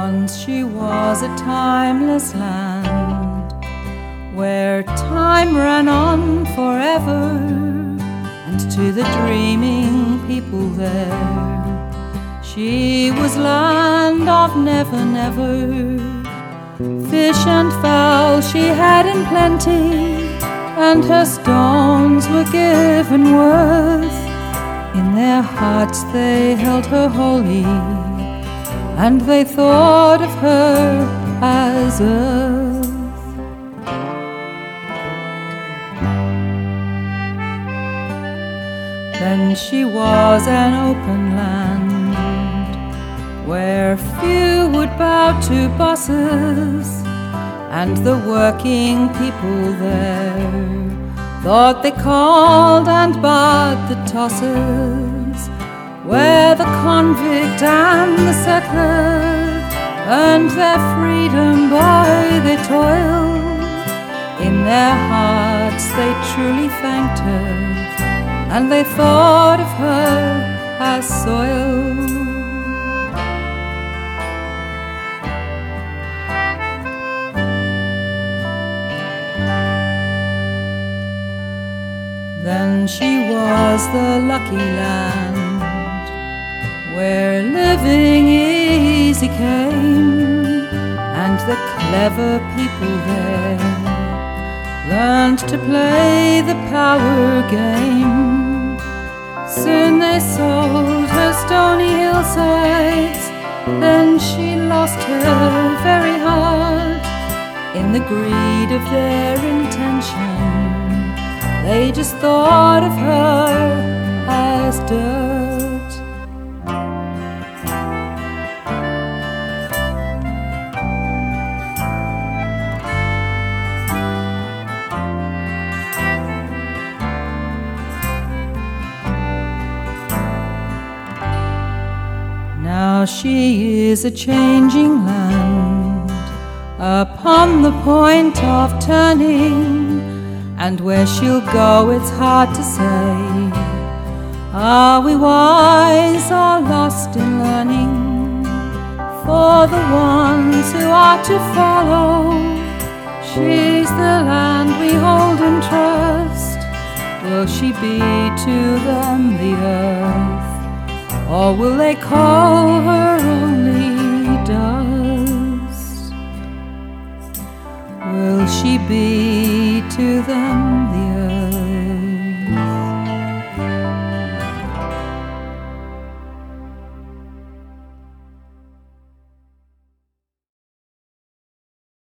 Once she was a timeless land, where time ran on forever, and to the dreaming people there, she was land of never, never. Fish and fowl she had in plenty, and her stones were given worth. In their hearts they held her holy, and they thought of her as earth. Then she was an open land, where few would bow to bosses, and the working people there thought they called and barred the tossers, where the convict and the settler earned their freedom by their toil. In their hearts they truly thanked her, and they thought of her as soil. Then she was the lucky land, where living easy came, and the clever people there learned to play the power game. Soon they sold her stony hillsides, then she lost her very heart. In the greed of their intention, they just thought of her as dirt. Now she is a changing land, upon the point of turning, and where she'll go it's hard to say. Are we wise or lost in learning? For the ones who are to follow, she's the land we hold in trust. Will she be to them the earth, or will they call her only dust? Will she be to them the